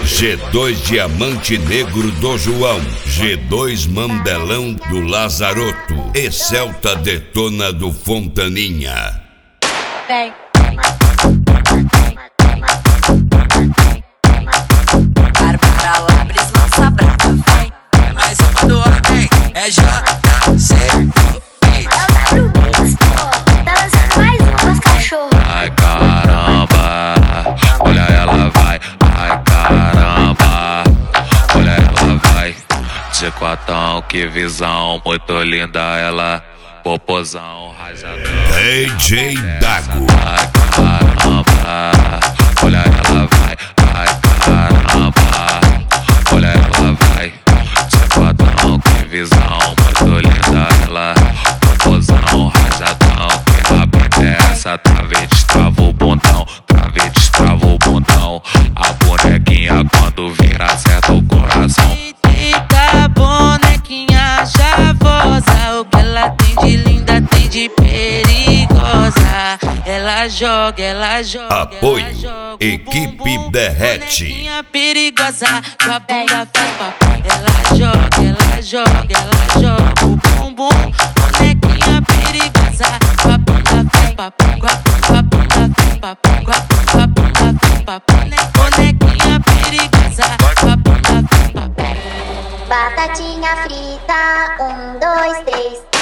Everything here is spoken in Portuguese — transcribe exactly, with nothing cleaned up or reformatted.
G dois Diamante Negro do João, G dois Mandelão do Lazaroto e Celta Detona do Fontaninha. Vem. Bárbara Labres lança brava, vem. É mais uma do ordem, é J C. É o W Mix, pô. Tá lançando mais um com os cachorros. Ai caramba, olha ela vai. Ai caramba, olha ela vai. De quatão, que visão, muito linda ela. Popozão, rajadão. D J Dago. Ai caramba, olha ela vai. Ai caramba, olha ela vai. De quatão, que visão, muito linda ela. Popozão, rajadão, que rápida é essa? Trave, destrava o bundão, trave, destrava o bundão. A bonequinha quando vira acerta o coração. Eita, bonequinha chavosa, o que ela tem de linda, tem de perigosa. Ela joga, ela joga. Apoio, ela joga, Equipe bumbum, Derrete. bonequinha perigosa, com a bunda fepa. Ela joga, ela joga, ela joga o bumbum. Bonequinha perigosa, com a bunda fepa, com a, com a bunda fepa, com a, com a bunda fepa. Bonequinha perigosa, com a bunda fepa. Batatinha frita, um, dois, três.